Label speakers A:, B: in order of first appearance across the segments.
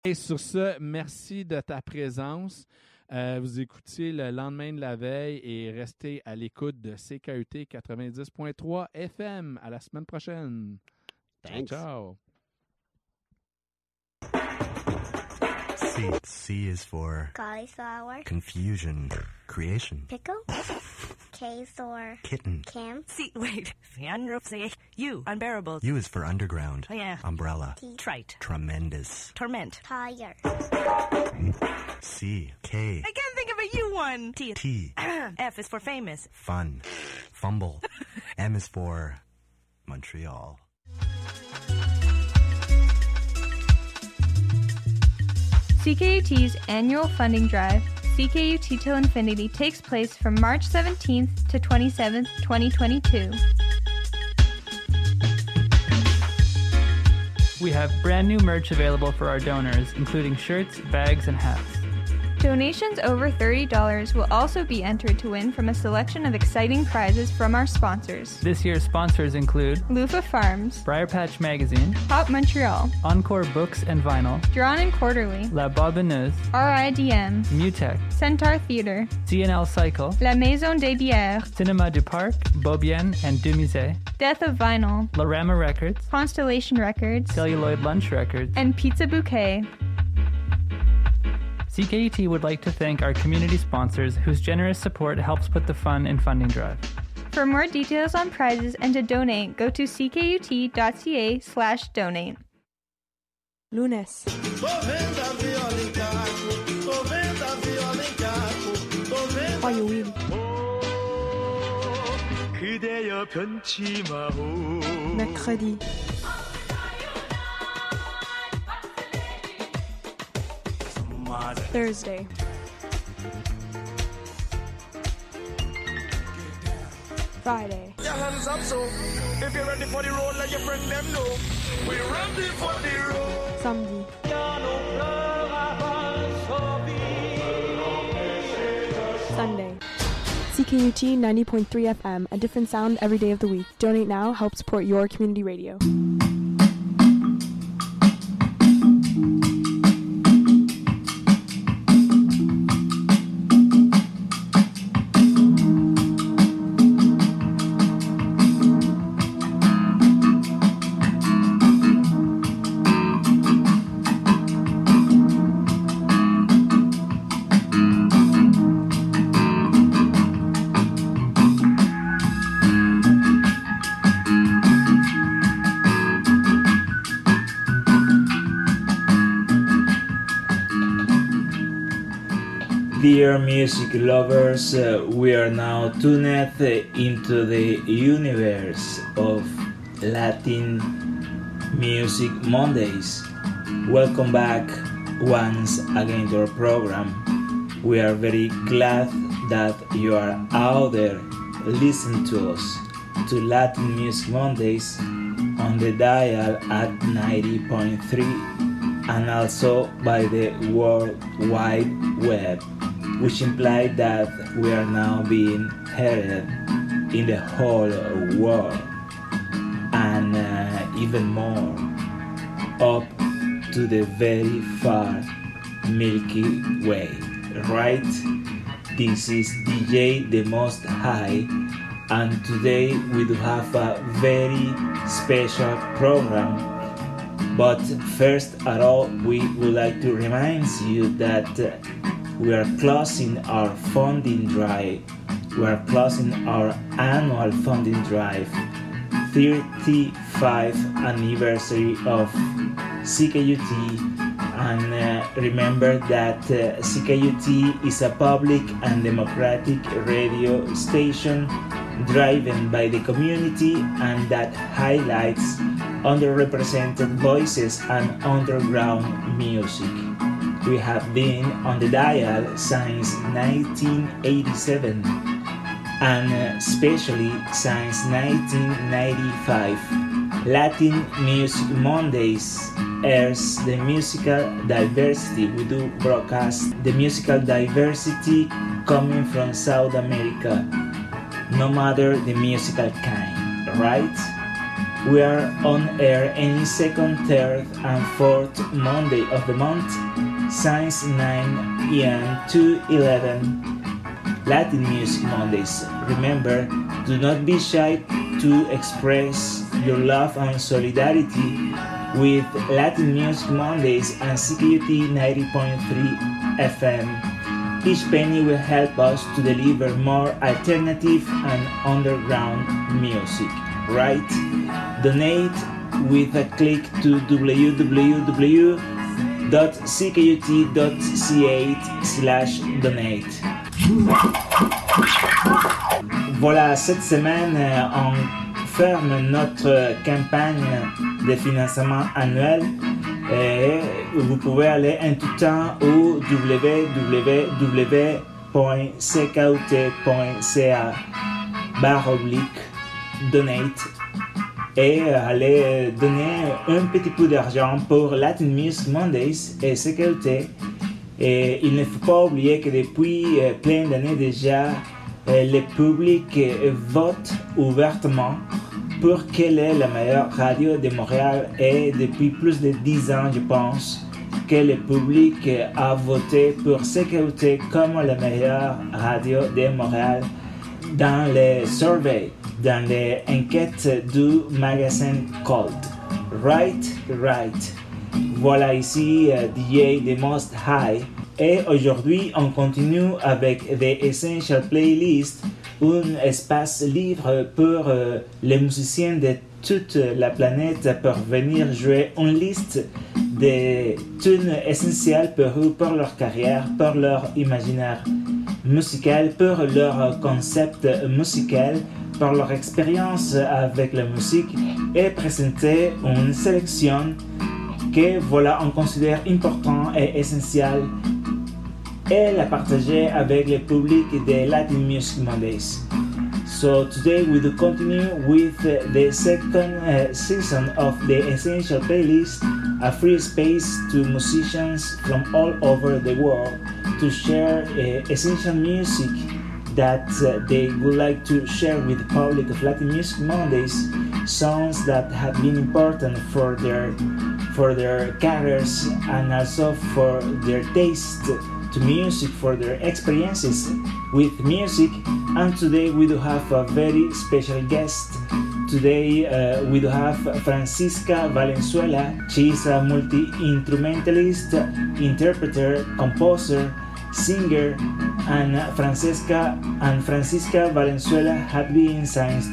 A: Et sur ce, merci de ta présence. Vous écoutiez le lendemain de la veille et restez à l'écoute de CKUT 90.3 FM. À la semaine prochaine.
B: Thanks.
A: Ciao.
C: C is for
D: cauliflower,
C: confusion, creation,
D: pickle, K for
C: kitten.
D: camp,
E: See, wait. U, unbearable.
C: U is for underground,
E: Oh, yeah.
C: umbrella,
E: Trite.
C: tremendous.
E: Torment.
D: tire,
C: C, K,
E: I can't think of a U one. T.
C: T,
E: F is for famous.
C: fun, fumble. M is for Montreal.
F: CKUT's annual funding drive, CKUT Till Infinity, takes place from March 17th to 27th, 2022.
G: We have brand new merch available for our donors, including shirts, bags, and hats.
F: Donations over $30 will also be entered to win from a selection of exciting prizes from our sponsors:
G: This year's sponsors include
F: Lufa Farms,
G: Briar Patch Magazine,
F: Pop Montreal,
G: Encore Books and Vinyl,
F: Drawn and Quarterly,
G: La Bobineuse,
F: RIDM,
G: Mutech,
F: Centaur Theatre,
G: CNL Cycle,
F: La Maison des Bières,
G: Cinema du Parc, Beaubien and Dumusée,
F: Death of Vinyl,
G: Lorama Records,
F: Constellation Records,
G: Celluloid Lunch Records.
F: and Pizza Bouquet.
G: CKUT would like to thank our community sponsors whose generous support helps put the fun in funding drive.
F: For more details on prizes and to donate, go to ckut.ca/donate.
H: Lunes. 화요일. Mercredi. Thursday. Friday.
I: Your hands up, so if you're ready for the road, let your friend them know. We're ready for the road.
H: Samedi. Sunday. CKUT 90.3 FM, a different sound every day of the week. Donate now, help support your community radio.
J: Dear music lovers, we are now tuned into the universe of Latin Music Mondays. Welcome back once again to our program. We are very glad that you are out there listening to us, to Latin Music Mondays on the dial at 90.3 and also by the World Wide Web, which implies that we are now being heard in the whole world and even more up to the very far Milky Way, right? This is DJ The Most High, and today we do have a very special program. But first at all, we would like to remind you that we are closing our funding drive. We are closing our annual funding drive, 35th anniversary of CKUT. And remember that CKUT is a public and democratic radio station driven by the community and that highlights underrepresented voices and underground music. We have been on the dial since 1987 and especially since 1995. Latin Music Mondays airs the musical diversity. We do broadcast the musical diversity coming from South America, no matter the musical kind, right? We are on air any second, third, and fourth Monday of the month, since 9 a.m. to 11. Latin Music Mondays. Remember, do not be shy to express your love and solidarity with Latin Music Mondays and CKUT 90.3 FM. Each penny will help us to deliver more alternative and underground music, right? Donate with a click to www.ckut.ch/donate. Voilà, cette semaine, on ferme notre campagne de financement annuel et vous pouvez aller en tout temps au www.ckut.ca/donate et aller donner un petit peu d'argent pour Latin Music Mondays et CKUT. Et il ne faut pas oublier que depuis plein d'années déjà, le public vote ouvertement pour quelle est la meilleure radio de Montréal. Et depuis plus de 10 ans, je pense, que le public a voté pour CKUT comme la meilleure radio de Montréal dans les surveys, dans les enquêtes du magazine Cold. Right. Voilà ici DJ The Most High. Et aujourd'hui, on continue avec The Essential Playlist, un espace libre pour les musiciens de toute la planète pour venir jouer une liste de tunes essentielles pour eux, pour leur carrière, pour leur imaginaire musical, pour leur concept musical, pour leur expérience avec la musique et présenter une sélection que voilà on considère important et essentiel et la partager avec le public de Latin Music Mondays. So today we do continue with the second season of the Essential Playlist, a free space to musicians from all over the world to share essential music that they would like to share with the public of Latin Music Mondays, songs that have been important for their careers and also for their taste to music, for their experiences with music. And today we do have a very special guest. Today we do have Francisca Valenzuela. She is a multi-instrumentalist, interpreter, composer, singer, and Francisca Valenzuela have been since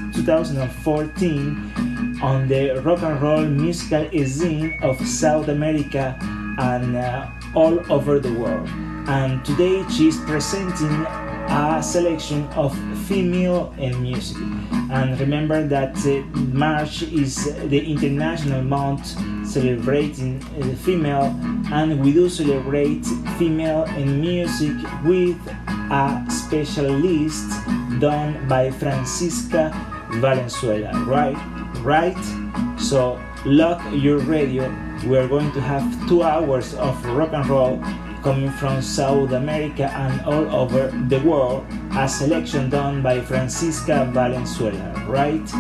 J: 2014 on the rock and roll musical scene of South America and all over the world. And today she is presenting a selection of female in music. And remember that March is the international month celebrating female, and we do celebrate female in music with a special list done by Francisca Valenzuela, right? So lock your radio. We are going to have 2 hours of rock and roll coming from South America and all over the world, a selection done by Francisca Valenzuela, right?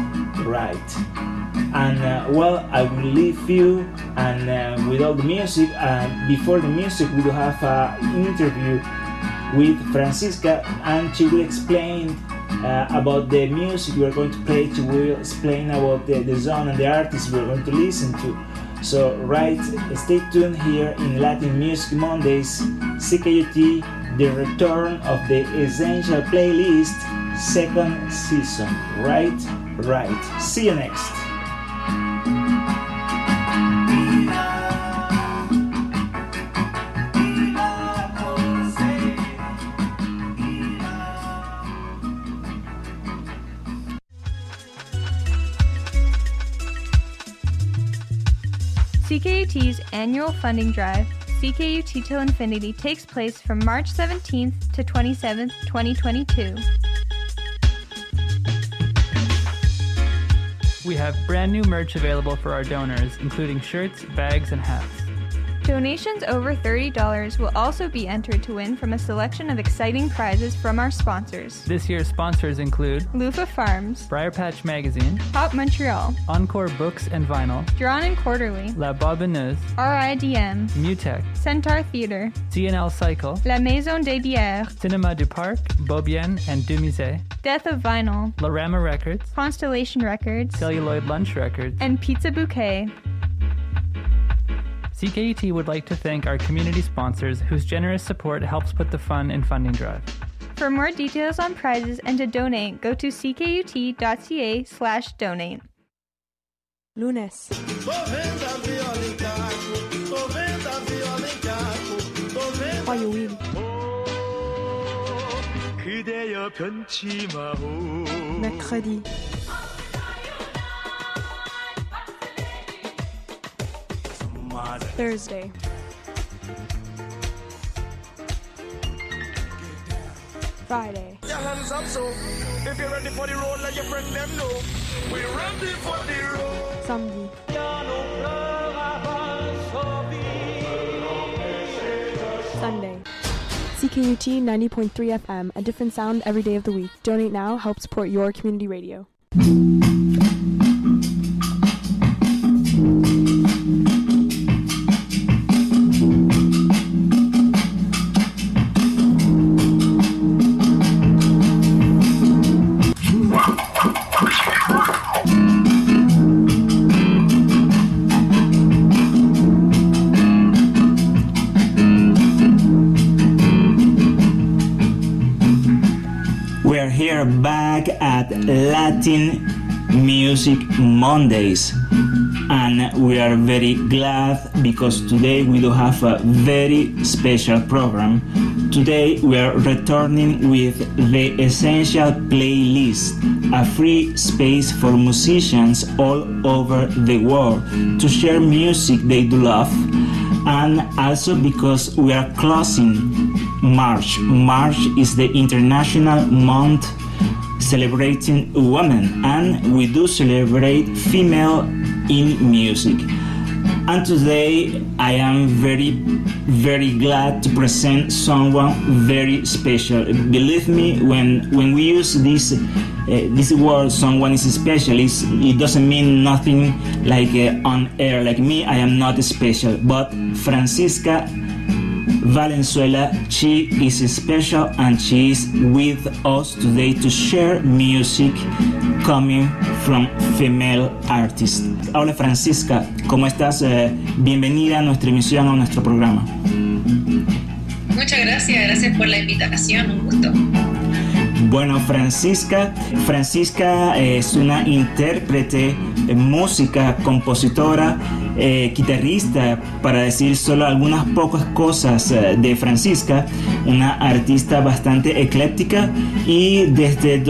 J: And well, I will leave you and with all the music. Before the music, we will have an interview with Francisca, and she will explain about the music we are going to play. She will explain about the zone and the artists we are going to listen to. So stay tuned here in Latin Music Mondays, CKUT, the return of the Essential Playlist, second season, right? See you next.
F: CKUT's annual funding drive, CKUT Till Infinity, takes place from March 17th to 27th, 2022.
G: We have brand new merch available for our donors, including shirts, bags, and hats.
F: Donations over $30 will also be entered to win from a selection of exciting prizes from our sponsors.
G: This year's sponsors include
F: Lufa Farms,
G: Briar Patch Magazine,
F: Pop Montreal,
G: Encore Books and Vinyl,
F: Drawn and Quarterly,
G: La Barbineuse,
F: RIDM,
G: Mutech,
F: Centaur Theatre,
G: CNL Cycle,
F: La Maison des Bières,
G: Cinema du Parc, Beaubien and Dumusée,
F: Death of Vinyl,
G: Lorama Records,
F: Constellation Records,
G: Celluloid Lunch Records,
F: and Pizza Bouquet.
G: CKUT would like to thank our community sponsors whose generous support helps put the fun in funding drive.
F: For more details on prizes and to donate, go to ckut.ca/donate.
H: Lunes. 화요일. Mercredi. Thursday. Friday.
I: Your hands up, so if you're ready for the road, let your friend them know. We're ready for the road.
H: Samedi. Sunday. CKUT 90.3 FM, a different sound every day of the week. Donate now, help support your community radio.
J: We're here back at Latin Music Mondays, and we are very glad because today we do have a very special program. Today we are returning with the Essential Playlist, a free space for musicians all over the world to share music they do love, and also because we are closing March. March is the international month celebrating women, and we do celebrate female in music. And today I am very glad to present someone very special. Believe me, when we use this word, someone is special, it doesn't mean nothing like on air. Like me, I am not special, but Francisca Valenzuela, she is special and she is with us today to share music coming from female artists. Hola Francisca, ¿cómo estás? Bienvenida a nuestra emisión, a nuestro programa.
B: Muchas gracias por la invitación, un gusto.
J: Bueno, Francisca es una intérprete, música, compositora, guitarrista, para decir solo algunas pocas cosas de Francisca, una artista bastante ecléctica, y desde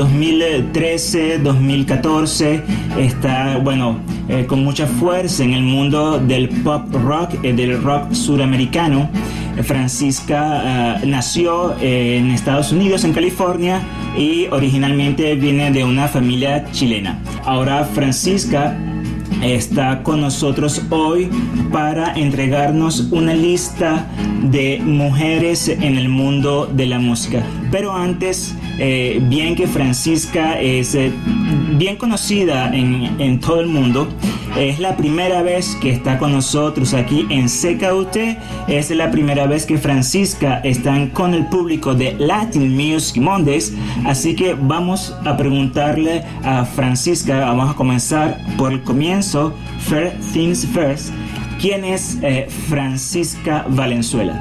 J: 2013-2014 está, con mucha fuerza en el mundo del pop rock, del rock suramericano. Francisca nació en Estados Unidos, en California, y originalmente viene de una familia chilena. Ahora Francisca está con nosotros hoy para entregarnos una lista de mujeres en el mundo de la música. Pero antes, bien que Francisca es bien conocida en todo el mundo, es la primera vez que está con nosotros aquí en CKUT, es la primera vez que Francisca está con el público de Latin Music Mondays, así que vamos a preguntarle a Francisca, vamos a comenzar por el comienzo, First Things First. ¿Quién es Francisca Valenzuela?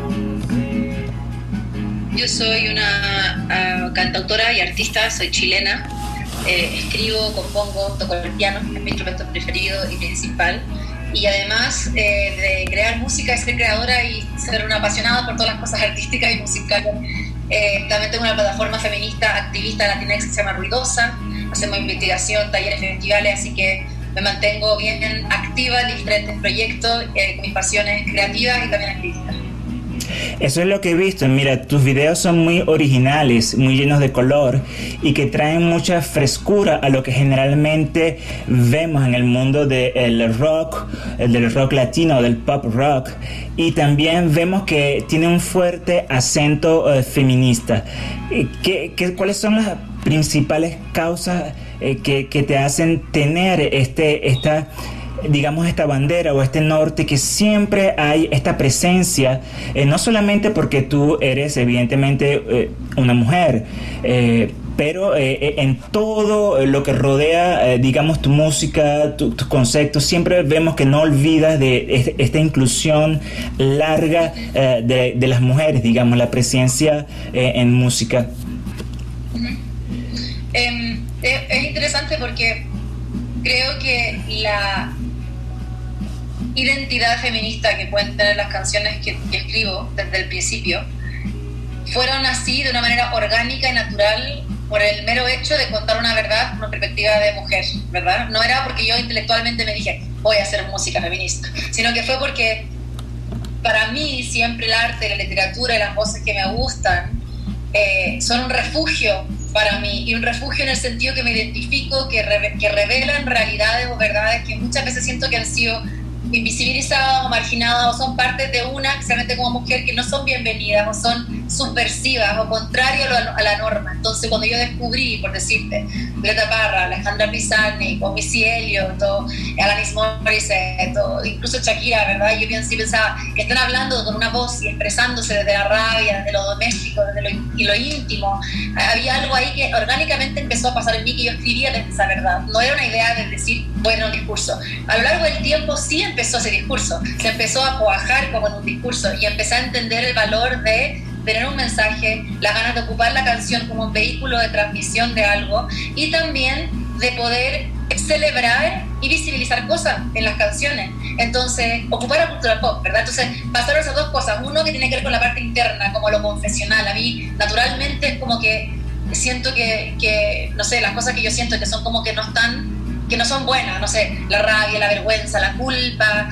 B: Yo soy una cantautora y artista, soy chilena. Escribo, compongo, toco el piano, es mi instrumento preferido y principal. Y además de crear música, de ser creadora y ser una apasionada por todas las cosas artísticas y musicales, también tengo una plataforma feminista, activista latinex que se llama Ruidosa. Hacemos investigación, talleres, festivales, así que me mantengo bien activa en diferentes proyectos, con mis pasiones creativas y también activistas.
J: Eso es lo que he visto. Mira, tus videos son muy originales, muy llenos de color y que traen mucha frescura a lo que generalmente vemos en el mundo del rock latino, del pop rock. Y también vemos que tiene un fuerte acento feminista. ¿Cuáles son las principales causas que te hacen tener esta bandera o este norte, que siempre hay esta presencia, no solamente porque tú eres evidentemente una mujer, pero en todo lo que rodea, tu música, tus conceptos, siempre vemos que no olvidas de esta inclusión larga de las mujeres, la presencia en música.
B: Es interesante porque creo que la identidad feminista que pueden tener las canciones que escribo desde el principio fueron así de una manera orgánica y natural por el mero hecho de contar una verdad con una perspectiva de mujer, ¿verdad? No era porque yo intelectualmente me dije voy a hacer música feminista, sino que fue porque para mí siempre el arte, la literatura y las voces que me gustan son un refugio para mí, y un refugio en el sentido que me identifico, que revelan realidades o verdades que muchas veces siento que han sido invisibilizadas o marginadas o son parte de una, especialmente como mujer, que no son bienvenidas o son subversivas o contrarias a la norma. Entonces cuando yo descubrí, por decirte, Violeta Parra, Alejandra Pizarnik o Missy Elliott o Alanis Morissette o incluso Shakira, ¿verdad? Yo pensaba que están hablando con una voz y expresándose desde la rabia, desde lo doméstico, desde lo íntimo. Había algo ahí que orgánicamente empezó a pasar en mí, que yo escribía desde esa verdad. No era una idea de decir, bueno, un discurso. A lo largo del tiempo sí empezó ese discurso, se empezó a cuajar como en un discurso y empecé a entender el valor de tener un mensaje, las ganas de ocupar la canción como un vehículo de transmisión de algo y también de poder celebrar y visibilizar cosas en las canciones. Entonces, ocupar la cultura pop, ¿verdad? Entonces, pasaron esas dos cosas. Uno que tiene que ver con la parte interna, como lo confesional. A mí, naturalmente, es como que siento que no sé, las cosas que yo siento que son como que no son buenas, no sé, la rabia, la vergüenza, la culpa,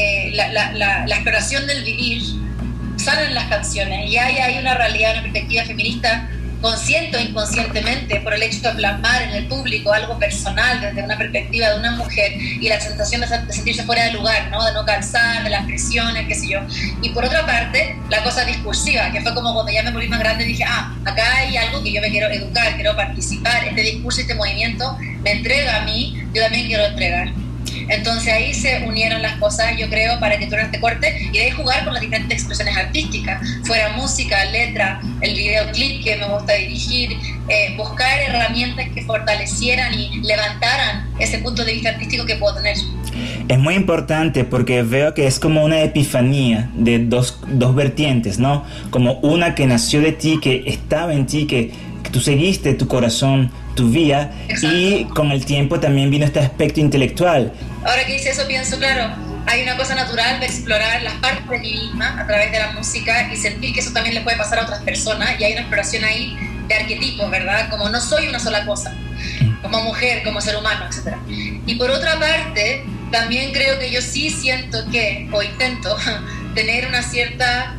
B: la exploración del vivir, salen las canciones. Y hay una realidad, una perspectiva feminista, consciente o inconscientemente, por el hecho de plasmar en el público algo personal desde una perspectiva de una mujer y la sensación de sentirse fuera de lugar, ¿no? De no calzar, de las presiones, qué sé yo. Y por otra parte, la cosa discursiva, que fue como cuando ya me volví más grande, dije, acá hay algo que yo me quiero educar, quiero participar, este discurso, este movimiento me entrega a mí, yo también quiero entregar. Entonces ahí se unieron las cosas, yo creo, para que tuviera este corte y de ahí jugar con las diferentes expresiones artísticas, fuera música, letra, el videoclip que me gusta dirigir, buscar herramientas que fortalecieran y levantaran ese punto de vista artístico que puedo tener.
J: Es muy importante porque veo que es como una epifanía de dos vertientes, ¿no? Como una que nació de ti, que estaba en ti, que tú seguiste tu corazón, tu vía. Exacto. Y con el tiempo también vino este aspecto intelectual.
B: Ahora que dice eso pienso, claro, hay una cosa natural de explorar las partes de mí misma a través de la música y sentir que eso también le puede pasar a otras personas, y hay una exploración ahí de arquetipos, ¿verdad? Como no soy una sola cosa, como mujer, como ser humano, etc. Y por otra parte, también creo que yo sí siento que, o intento, tener una cierta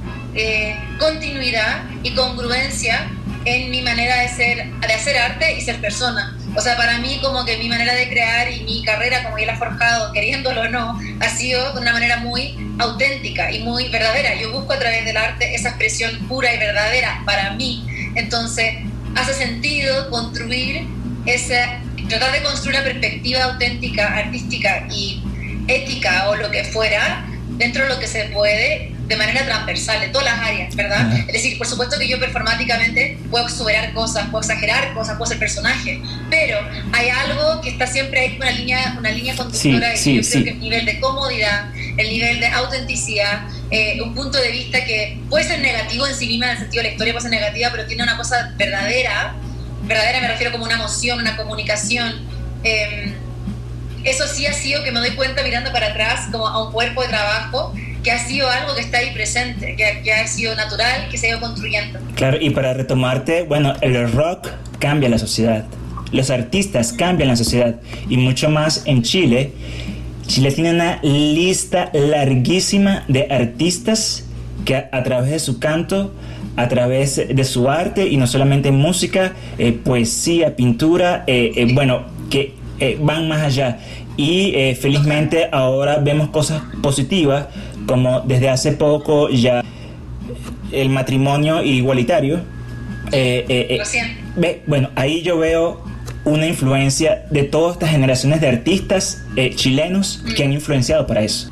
B: continuidad y congruencia en mi manera de hacer arte y ser persona. O sea, para mí como que mi manera de crear y mi carrera, como yo la he forjado, queriéndolo o no, ha sido de una manera muy auténtica y muy verdadera. Yo busco a través del arte esa expresión pura y verdadera para mí. Entonces, hace sentido tratar de construir una perspectiva auténtica, artística y ética o lo que fuera, dentro de lo que se puede, de manera transversal, de todas las áreas, ¿verdad? Uh-huh. Es decir, por supuesto que yo performáticamente puedo exuberar cosas, puedo exagerar cosas, puedo ser personaje, pero hay algo que está siempre ahí, una línea conductora, y yo creo que el nivel de comodidad, el nivel de autenticidad, un punto de vista que puede ser negativo en sí misma, en el sentido de la historia puede ser negativa, pero tiene una cosa verdadera me refiero como una emoción, una comunicación. Eso sí ha sido que me doy cuenta mirando para atrás, como a un cuerpo de trabajo, que ha sido algo que está ahí presente, que ha sido natural, que se ha ido construyendo.
J: Claro, y para retomarte, bueno, el rock cambia la sociedad, los artistas cambian la sociedad, y mucho más en Chile. Chile tiene una lista larguísima de artistas que a través de su canto, a través de su arte, y no solamente música, poesía, pintura, bueno, que van más allá. Y felizmente ahora vemos cosas positivas, como desde hace poco ya el matrimonio igualitario. Bueno, ahí yo veo una influencia de todas estas generaciones de artistas chilenos que han influenciado para eso.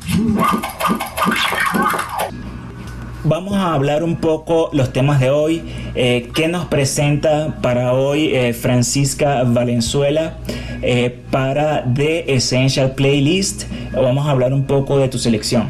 J: Vamos a hablar un poco los temas de hoy. ¿Qué nos presenta para hoy Francisca Valenzuela para The Essential Playlist? Vamos a hablar un poco de tu selección.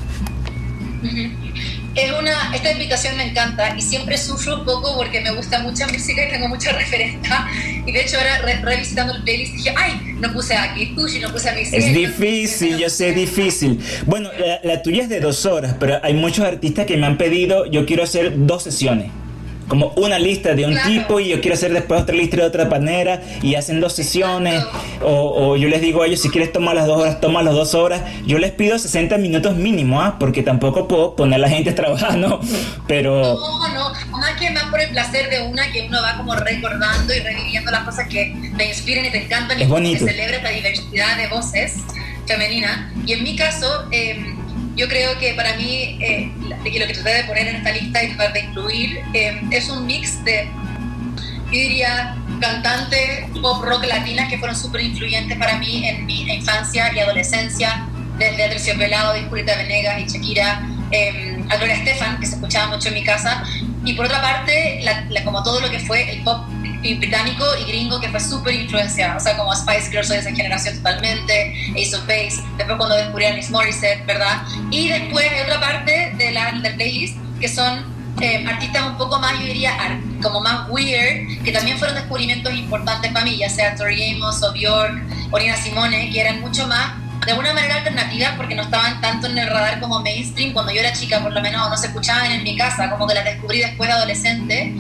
B: Esta invitación me encanta y siempre sufro un poco porque me gusta mucha música y tengo mucha referencia. Y de hecho ahora revisitando el playlist dije, ay, no puse a Kikuchi, no puse a mi
J: Es difícil, yo sé, es difícil. Bueno, la tuya es de 2 horas, pero hay muchos artistas que me han pedido, yo quiero hacer 2 sesiones. Como una lista de un tipo y yo quiero hacer después otra lista de otra manera y hacen 2 sesiones. O yo les digo a ellos, si quieres tomar las 2 horas, toma las 2 horas. Yo les pido 60 minutos mínimo, porque tampoco puedo poner a la gente a trabajar, ¿no? Pero...
B: No, más que más por el placer de que uno va como recordando y reviviendo las cosas que te inspiran y te encantan.
J: Es
B: y
J: bonito.
B: Que celebra la diversidad de voces femeninas. Y en mi caso... yo creo que para mí lo que traté de poner en esta lista y tratar de incluir es un mix de, yo diría, cantantes pop rock latinas que fueron súper influyentes para mí en mi infancia y adolescencia, desde Aterciopelado, de Julieta Venegas y Shakira, a Gloria Estefan, que se escuchaba mucho en mi casa, y por otra parte, como todo lo que fue el pop británico y gringo, que fue súper influenciado, o sea, como Spice Girls, soy de esa generación totalmente, Ace of Base, después cuando descubrí a Alanis Morissette, ¿verdad? Y después hay otra parte del playlist que son artistas un poco más, yo diría, como más weird, que también fueron descubrimientos importantes para mí, ya sea Tori Amos o Bjork o Nina Simone, que eran mucho más de alguna manera alternativas porque no estaban tanto en el radar como mainstream cuando yo era chica, por lo menos no se escuchaban en mi casa, como que las descubrí después de adolescente.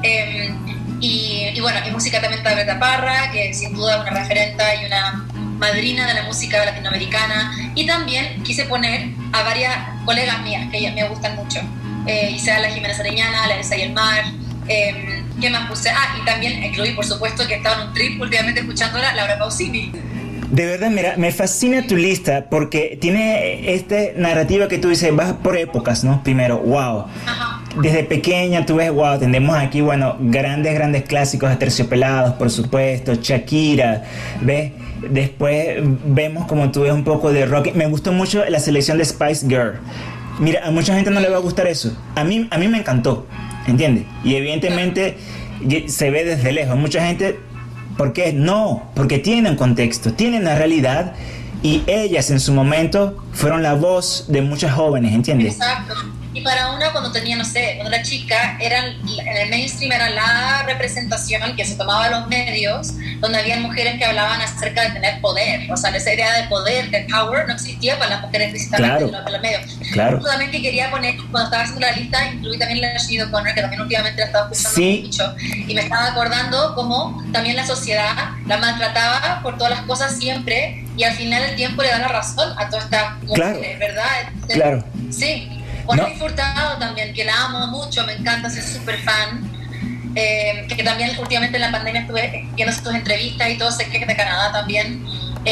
B: Y bueno, y música también de Beta Parra, que sin duda es una referente y una madrina de la música latinoamericana. Y también quise poner a varias colegas mías que me gustan mucho. Isabela Jiménez Areñana, la Elsa y el Mar. ¿Qué más puse? Y también incluí, por supuesto, que estaba en un trip últimamente escuchándola, Laura Pausini.
J: De verdad, mira, me fascina tu lista porque tiene narrativa que tú dices, vas por épocas, ¿no? Primero, wow.
B: Ajá.
J: Desde pequeña tú ves, wow, tenemos aquí, bueno, grandes clásicos, Aterciopelados, por supuesto, Shakira, ¿ves? Después vemos, como tú ves, un poco de rock. Me gustó mucho la selección de Spice Girl. Mira, a mucha gente no le va a gustar eso. A mí me encantó, ¿entiendes? Y evidentemente se ve desde lejos. Mucha gente... ¿Por qué? No, porque tienen un contexto, tienen una realidad y ellas en su momento fueron la voz de muchas jóvenes, ¿entiendes?
B: Exacto. Y para una cuando tenía, no sé, cuando era chica, en el mainstream era la representación que se tomaba los medios, donde había mujeres que hablaban acerca de tener poder. O sea, esa idea de poder, de power, no existía para las mujeres precisamente en los medios.
J: Claro.
B: Yo también que quería poner, cuando estaba haciendo la lista, incluí también la de Sinead O'Connor, que también últimamente la estaba escuchando mucho, y me estaba acordando cómo también la sociedad la maltrataba por todas las cosas siempre, y al final el tiempo le da la razón a todas estas mujeres, ¿verdad?
J: Claro.
B: Sí. Juana Furtado también, que la amo mucho, me encanta, soy súper fan. Que también últimamente en la pandemia estuve viendo sus entrevistas y todo, sé que es de Canadá también.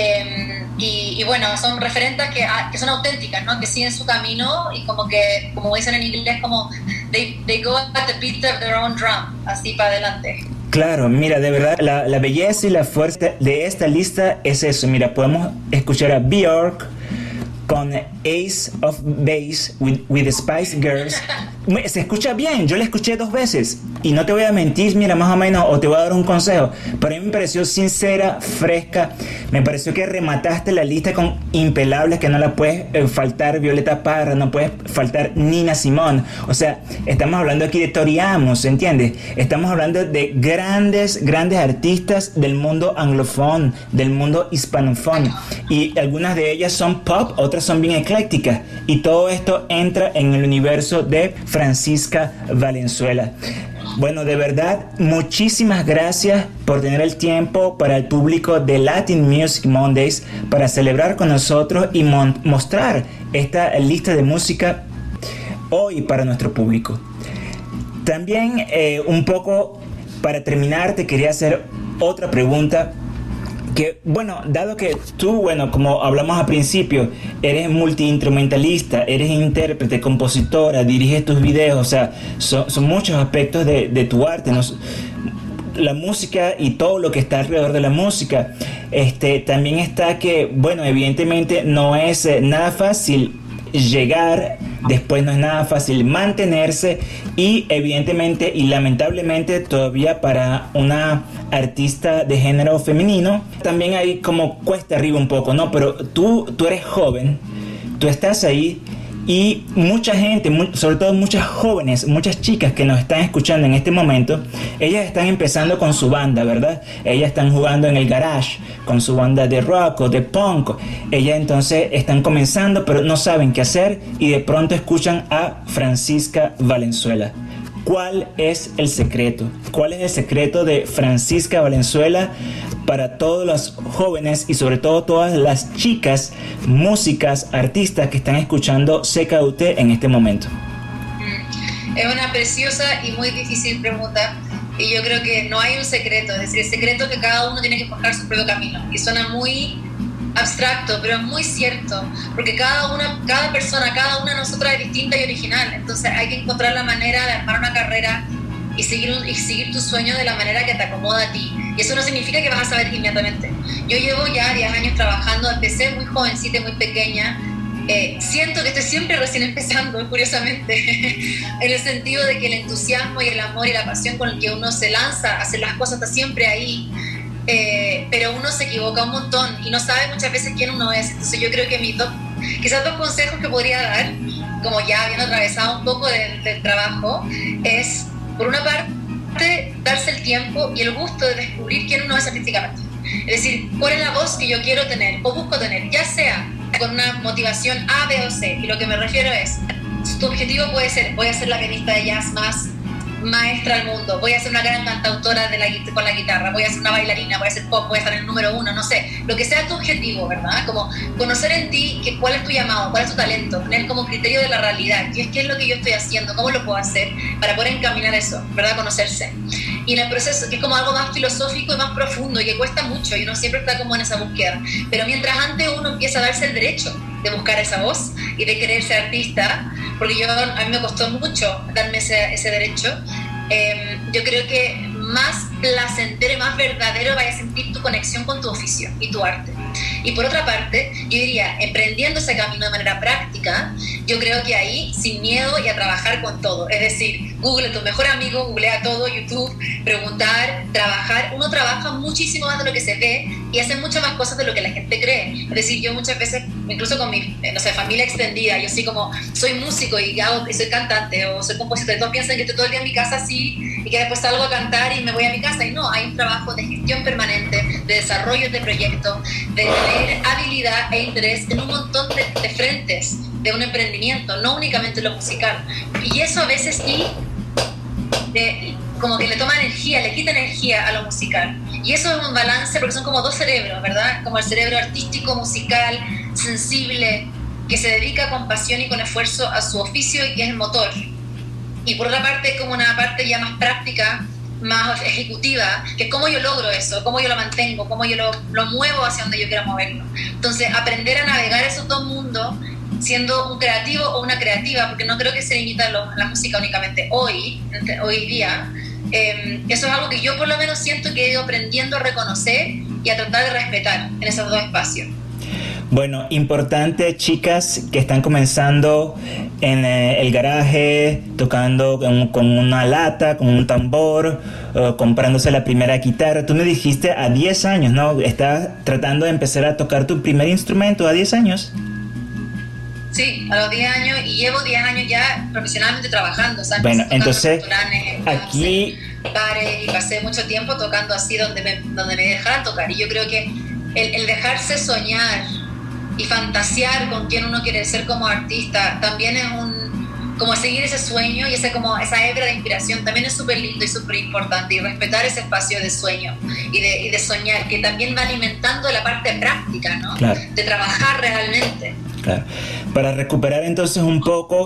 B: Y bueno, son referentes que son auténticas, ¿no? Que siguen su camino y como dicen en inglés, como they go at the beat of their own drum, así para adelante.
J: Claro, mira, de verdad, la belleza y la fuerza de esta lista es eso. Mira, podemos escuchar a Bjork con Ace of Base with the Spice Girls. Se escucha bien, yo la escuché 2 veces y no te voy a mentir, mira, más o menos, o te voy a dar un consejo, pero a mí me pareció sincera, fresca, me pareció que remataste la lista con impelables, que no la puedes faltar Violeta Parra, no puedes faltar Nina Simone. O sea, estamos hablando aquí de Tori Amos, ¿entiendes? Estamos hablando de grandes artistas del mundo anglofón, del mundo hispanofón, y algunas de ellas son pop, otras son bien eclécticas, y todo esto entra en el universo de Francisca Valenzuela. Bueno, de verdad, muchísimas gracias por tener el tiempo para el público de Latin Music Mondays para celebrar con nosotros y mostrar esta lista de música hoy para nuestro público. También un poco para terminar te quería hacer otra pregunta que, bueno, dado que tú, bueno, como hablamos al principio, eres multiinstrumentalista, eres intérprete, compositora, diriges tus videos, o sea, son muchos aspectos de tu arte, ¿no? La música y todo lo que está alrededor de la música. También está que, bueno, evidentemente no es nada fácil llegar, después no es nada fácil mantenerse y evidentemente y lamentablemente todavía para una artista de género femenino también hay como cuesta arriba un poco, ¿no? Pero tú eres joven, tú estás ahí y mucha gente, sobre todo muchas jóvenes, muchas chicas que nos están escuchando en este momento, ellas están empezando con su banda, ¿verdad? Ellas están jugando en el garage con su banda de rock o de punk. Ellas entonces están comenzando pero no saben qué hacer y de pronto escuchan a Francisca Valenzuela. ¿Cuál es el secreto? ¿Cuál es el secreto de Francisca Valenzuela para todos los jóvenes y sobre todo todas las chicas, músicas, artistas que están escuchando CKUT en este momento?
B: Es una preciosa y muy difícil pregunta y yo creo que no hay un secreto, es decir, el secreto es que cada uno tiene que forjar su propio camino y suena muy abstracto, pero es muy cierto, porque cada persona, cada una de nosotras es distinta y original, entonces hay que encontrar la manera de armar una carrera y seguir tu sueño de la manera que te acomoda a ti, y eso no significa que vas a saber inmediatamente. Yo llevo ya 10 años trabajando, empecé muy jovencita, muy pequeña, siento que estoy siempre recién empezando, curiosamente, en el sentido de que el entusiasmo y el amor y la pasión con el que uno se lanza a hacer las cosas está siempre ahí. Pero uno se equivoca un montón y no sabe muchas veces quién uno es. Entonces yo creo que quizás dos consejos que podría dar, como ya habiendo atravesado un poco del trabajo, es, por una parte, darse el tiempo y el gusto de descubrir quién uno es artísticamente. Es decir, cuál es la voz que yo quiero tener o busco tener, ya sea con una motivación A, B o C. Y lo que me refiero es, tu objetivo puede ser, voy a ser la pianista de jazz más maestra del mundo, voy a ser una gran cantautora con la guitarra, voy a ser una bailarina, voy a hacer pop, voy a estar en el número 1, no sé, lo que sea tu objetivo, ¿verdad? Como conocer en ti cuál es tu llamado, cuál es tu talento, tener como criterio de la realidad, qué es lo que yo estoy haciendo, cómo lo puedo hacer para poder encaminar eso, ¿verdad? Conocerse. Y en el proceso, que es como algo más filosófico y más profundo y que cuesta mucho y uno siempre está como en esa búsqueda, pero mientras antes uno empieza a darse el derecho de buscar esa voz y de querer ser artista, porque a mí me costó mucho darme ese derecho, yo creo que más placentero y más verdadero vaya a sentir tu conexión con tu oficio y tu arte. Y por otra parte, yo diría, emprendiendo ese camino de manera práctica, yo creo que ahí, sin miedo y a trabajar con todo. Es decir, Google, tu mejor amigo, googlea todo, YouTube, preguntar, trabajar. Uno trabaja muchísimo más de lo que se ve y hace muchas más cosas de lo que la gente cree. Es decir, yo muchas veces, incluso con mi familia extendida, yo soy músico y soy cantante o soy compositor. Todos piensan que estoy todo el día en mi casa así y que después salgo a cantar y me voy a mi casa. Y no, hay un trabajo de gestión permanente, de desarrollo de proyectos, de tener habilidad e interés en un montón de frentes de un emprendimiento, no únicamente lo musical. Y eso a veces sí, como que le toma energía, le quita energía a lo musical. Y eso es un balance, porque son como dos cerebros, ¿verdad? Como el cerebro artístico, musical, sensible, que se dedica con pasión y con esfuerzo a su oficio y que es el motor. Y por otra parte, como una parte ya más práctica, más ejecutiva, que es cómo yo logro eso, cómo yo lo mantengo, cómo yo lo muevo hacia donde yo quiero moverlo. Entonces, aprender a navegar esos dos mundos siendo un creativo o una creativa, porque no creo que se limita a la música únicamente hoy día. Eso es algo que yo por lo menos siento que he ido aprendiendo a reconocer y a tratar de respetar en esos dos espacios.
J: Bueno, importante, chicas que están comenzando en el garaje, tocando con una lata, con un tambor, comprándose la primera guitarra. Tú me dijiste a 10 años, ¿no? ¿Estás tratando de empezar a tocar tu primer instrumento a 10 años?
B: Sí, a los 10 años, y llevo 10 años ya profesionalmente trabajando. ¿Sabes?
J: Bueno, entonces, aquí...
B: bares, y pasé mucho tiempo tocando así donde me dejaran tocar. Y yo creo que el dejarse soñar y fantasear con quién uno quiere ser como artista también es como seguir ese sueño y esa hebra de inspiración también es súper lindo y súper importante, y respetar ese espacio de sueño y de soñar, que también va alimentando la parte práctica, ¿no?
J: Claro.
B: De trabajar realmente.
J: Claro. Para recuperar entonces un poco,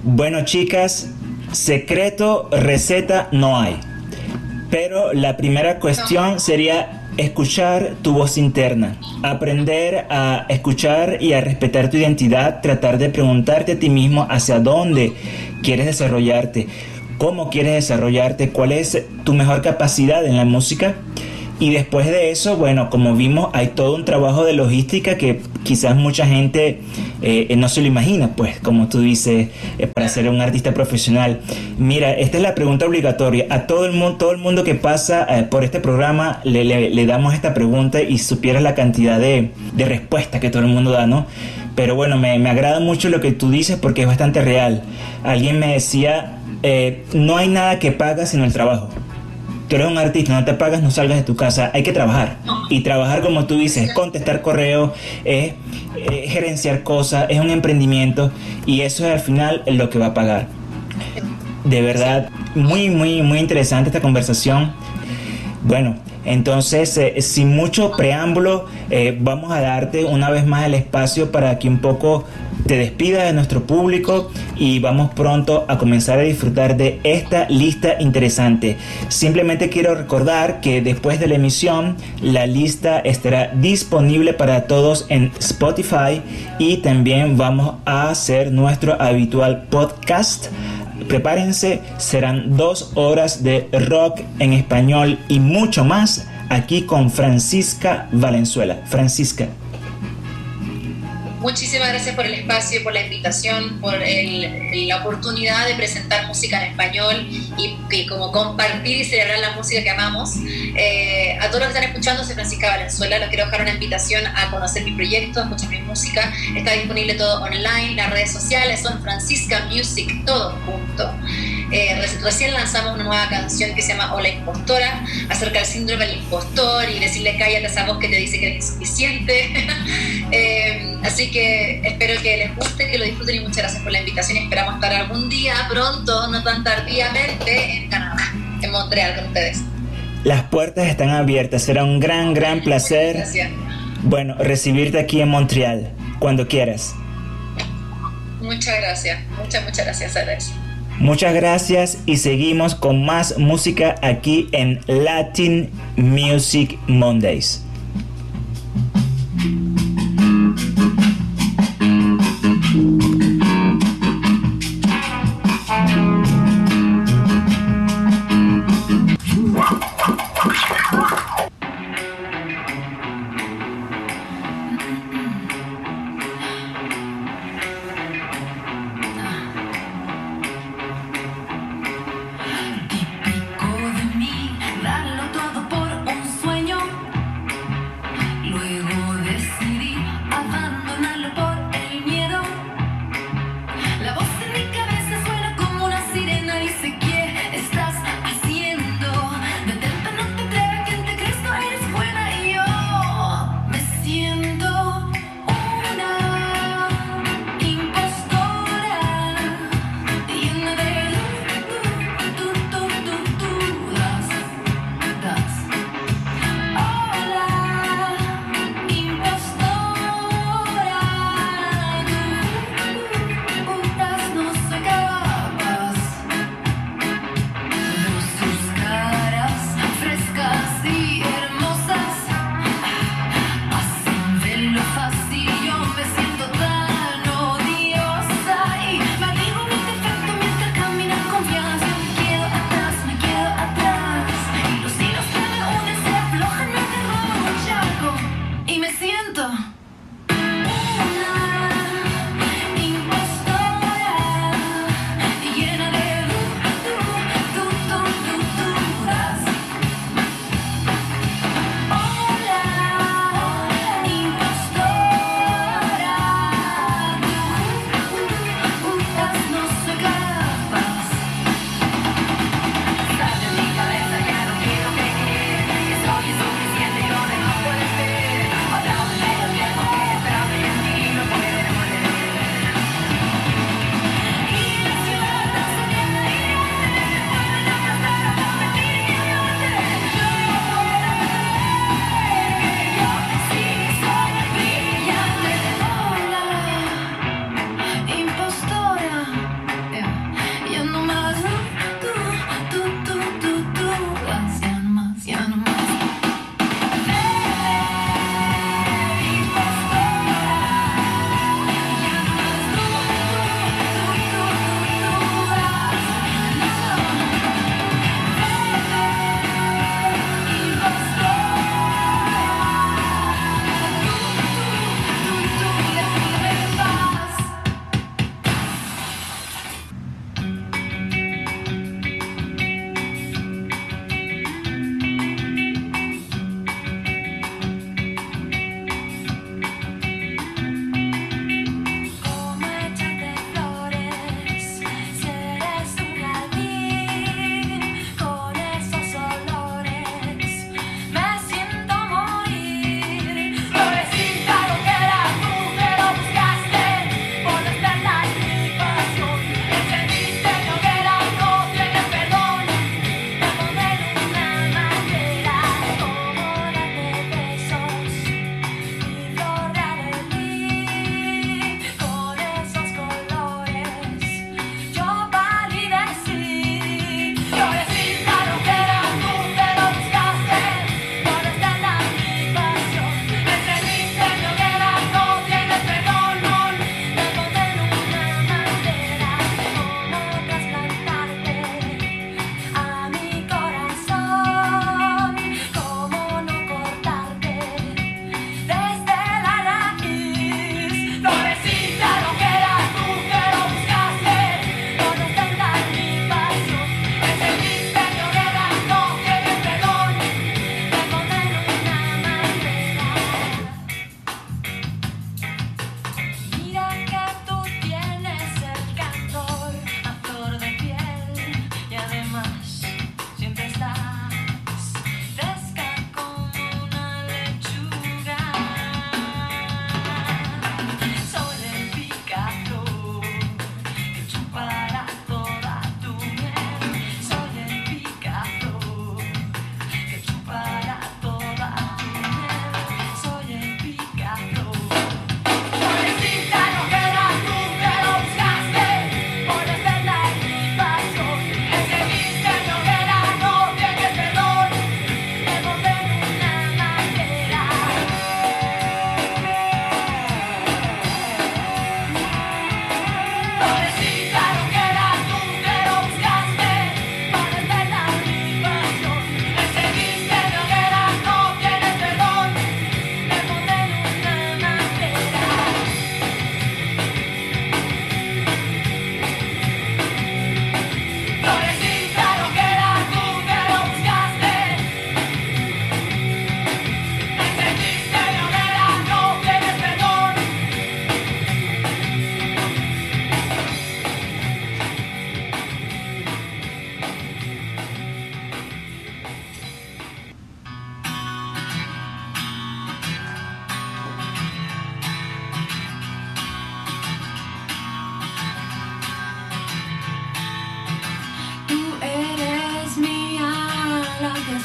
J: Bueno, chicas, secreto, receta no hay. Pero la primera cuestión sería escuchar tu voz interna, aprender a escuchar y a respetar tu identidad, tratar de preguntarte a ti mismo hacia dónde quieres desarrollarte, cómo quieres desarrollarte, cuál es tu mejor capacidad en la música. Y después de eso, bueno, como vimos, hay todo un trabajo de logística que quizás mucha gente no se lo imagina, pues, como tú dices, para ser un artista profesional. Mira, esta es la pregunta obligatoria. A todo el mundo que pasa por este programa le damos esta pregunta y supieras la cantidad de respuestas que todo el mundo da, ¿no? Pero bueno, me agrada mucho lo que tú dices porque es bastante real. Alguien me decía, no hay nada que paga sino el trabajo. Tú eres un artista, no te pagas, no salgas de tu casa, hay que trabajar. Y trabajar, como tú dices, es contestar correos, es gerenciar cosas, es un emprendimiento y eso es al final lo que va a pagar. De verdad, muy, muy, muy interesante esta conversación. Bueno, entonces, sin mucho preámbulo, vamos a darte una vez más el espacio para que un poco te despidas de nuestro público y vamos pronto a comenzar a disfrutar de esta lista interesante. Simplemente quiero recordar que después de la emisión, la lista estará disponible para todos en Spotify y también vamos a hacer nuestro habitual podcast. Prepárense, serán 2 horas de rock en español y mucho más aquí con Francisca Valenzuela. Francisca.
B: Muchísimas gracias por el espacio, por la invitación, por la oportunidad de presentar música en español y como compartir y celebrar la música que amamos. A todos los que están escuchando, soy Francisca Valenzuela. Les quiero dejar una invitación a conocer mi proyecto, a escuchar mi música. Está disponible todo online. Las redes sociales son Francisca Music, todo junto. Recién lanzamos una nueva canción que se llama Hola Impostora, acerca del síndrome del impostor y decirle cállate a esa voz que te dice que eres insuficiente. Así que espero que les guste, que lo disfruten y muchas gracias por la invitación. Esperamos estar algún día pronto, no tan tardíamente, en Canadá, en Montreal con ustedes.
J: Las puertas están abiertas, será un gran placer.
B: Gracias.
J: Bueno, recibirte aquí en Montreal, cuando quieras.
B: Muchas gracias, muchas gracias, Alex.
J: Muchas gracias y seguimos con más música aquí en Latin Music Mondays.
K: Típico de mí, darlo todo por un sueño.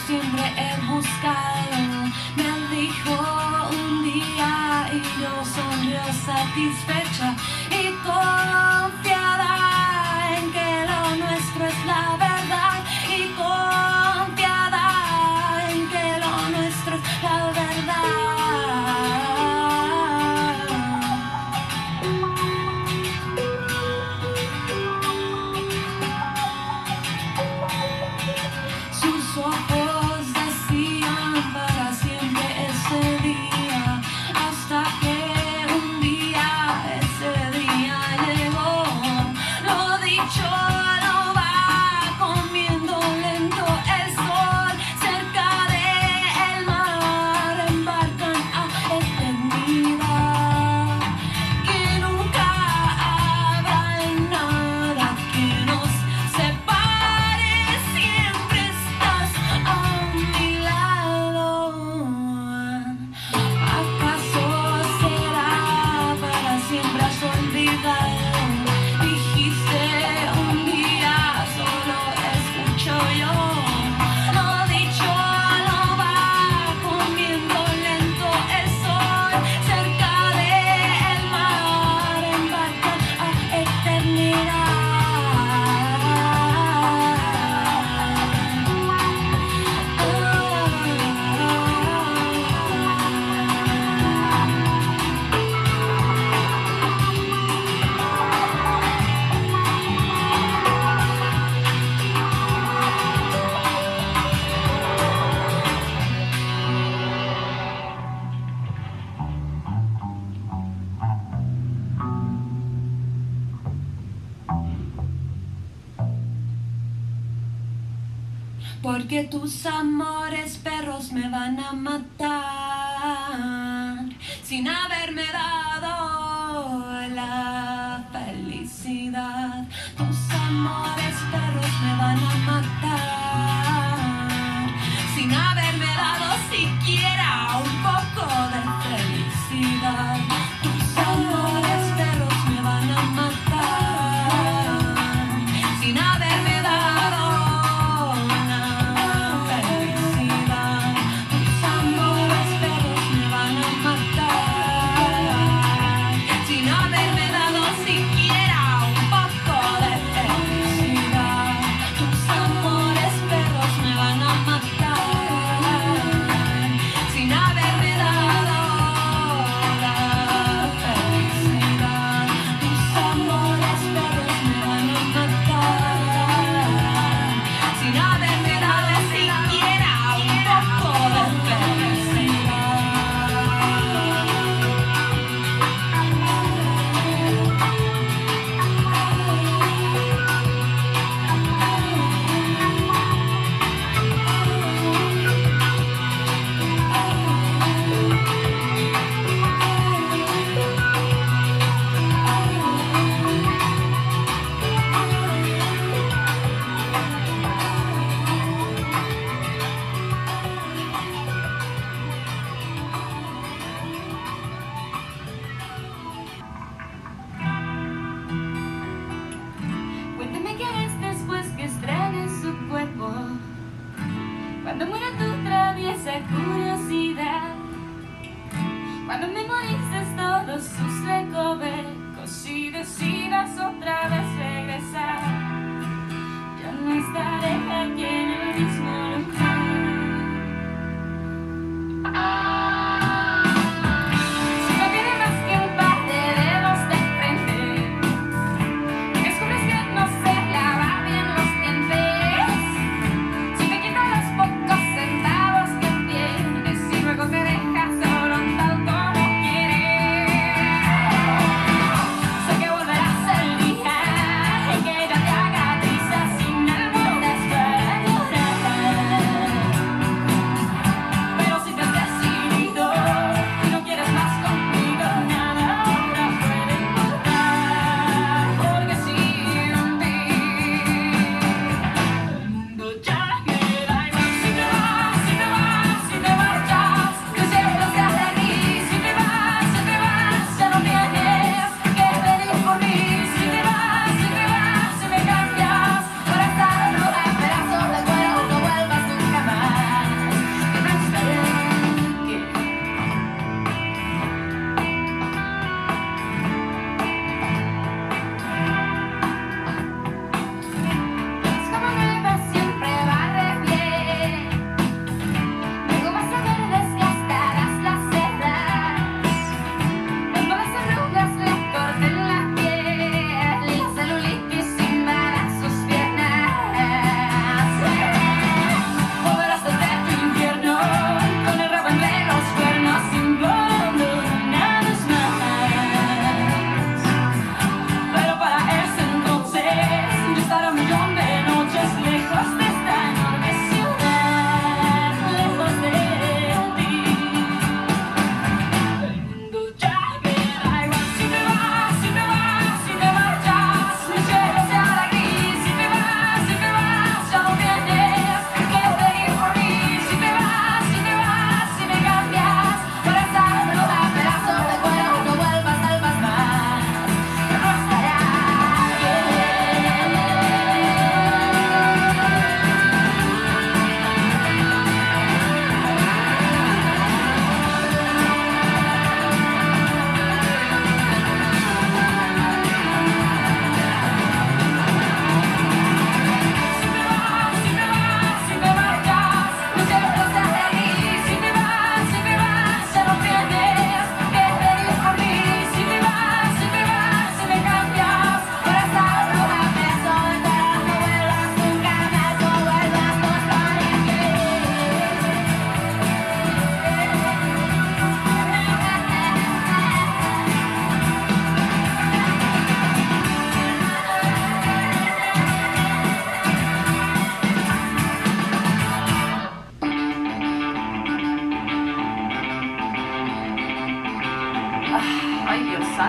K: siempre he buscado. Me dijo un día y yo sonrió satisfecha y confiada en que lo nuestro es la verdad y confiada en que lo nuestro es la verdad. Sus ojos decían para siempre ese día, hasta que un día ese día llegó. Lo dicho lo va comiendo lento el sol, cerca del mar embarcan a eternidad. Que nunca habrá nada que nos separe, siempre estás a mi lado. ¿Acaso será para siempre has olvidado? Dijiste un día, solo escucho yo. Lo dicho lo va comiendo lento el sol, cerca del mar embarcan a eternidad. Porque tus amores perros me van a matar sin haberme dado la felicidad. Tus amores perros me van a matar sin haberme dado siquiera un poco de felicidad. Tus amores perros me van a matar sin haberme dado que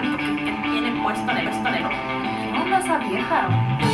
L: santo que tiene puesto en el estonero. ¿Qué onda esa vieja?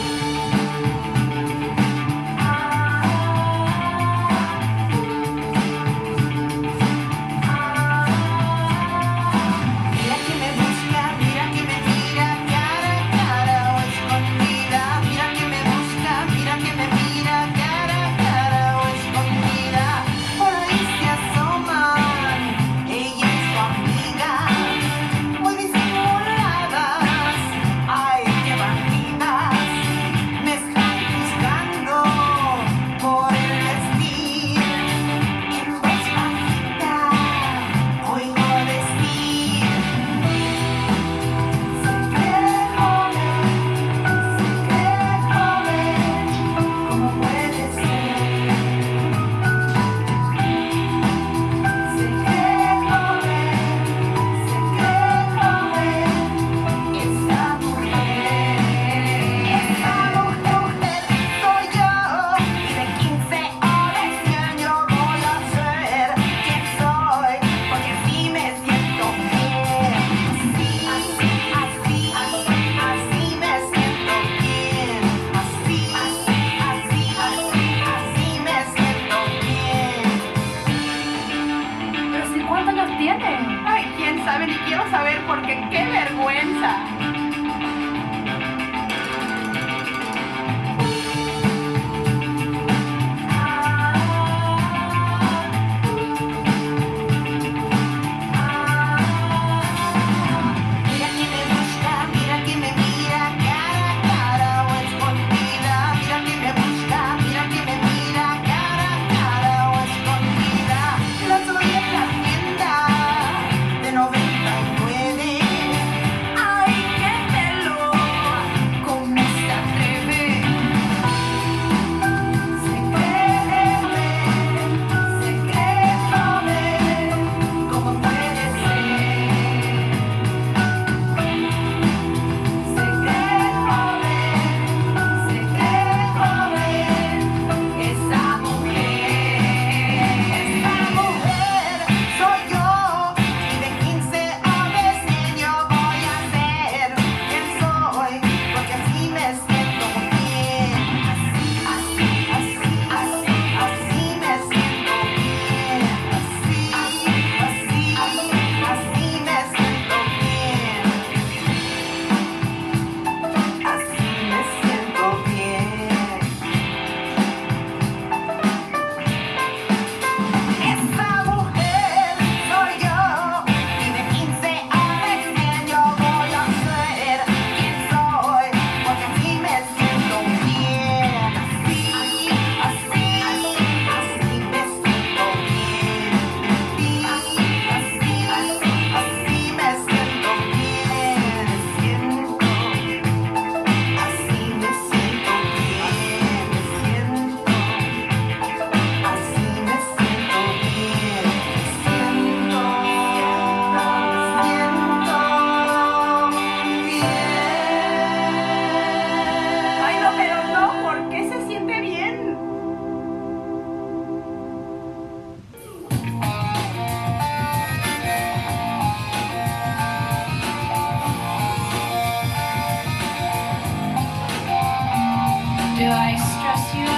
K: Do I stress you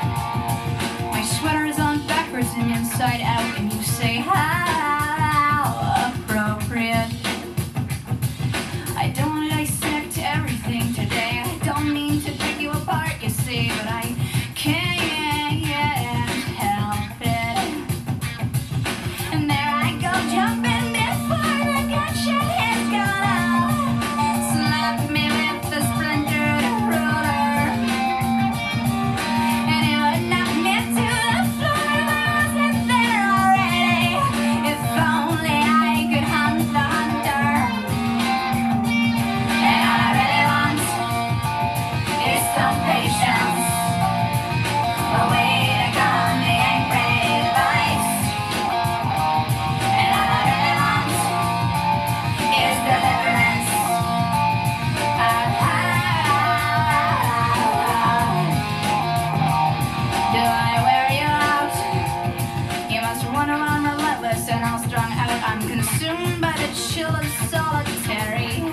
K: out? My sweater is on backwards and inside out, and you say how appropriate. I don't want to dissect everything today. I don't mean to pick you apart, you see, but I can't help it. And there I go jumping before the gunshot has gone out. Slap me with the splintered ruler, and it would knock me to the floor if I wasn't there already. If only I could hunt the hunter. And all I really want is some patience. A way to calm the angry advice. And all I really want is deliverance. Do I wear you out? You must wonder I'm relentless and all strung out. I'm consumed by the chill of solitary.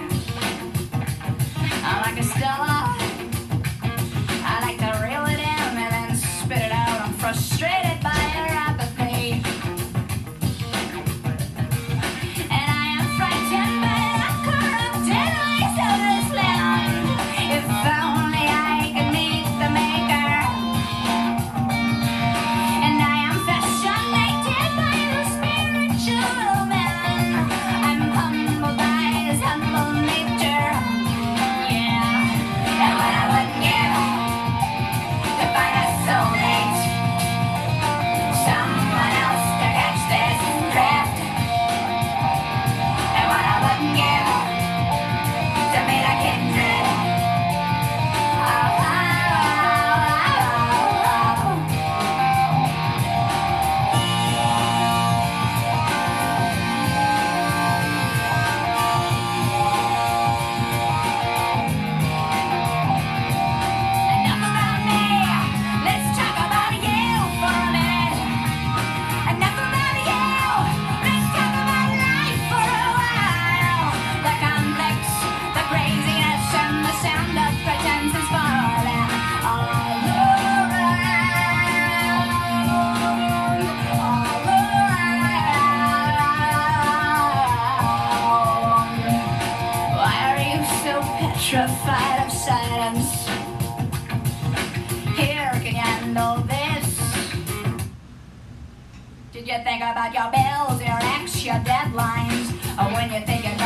K: you think about your bills, your ex, your deadlines? Or when you're thinking